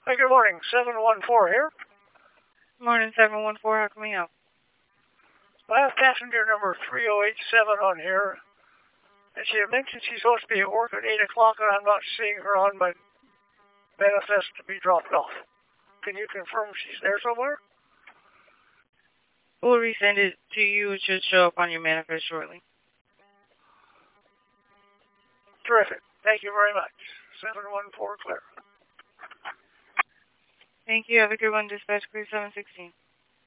Hi, good morning. 714 here. Morning, 714. How can we help? I have passenger number 3087 on here. And she mentioned she's supposed to be at work at 8 o'clock, and I'm not seeing her on my manifest to be dropped off. Can you confirm she's there somewhere? We'll resend it to you. It should show up on your manifest shortly. Terrific. Thank you very much. 714 clear. Thank you. Have a good one, Dispatch Crew 716.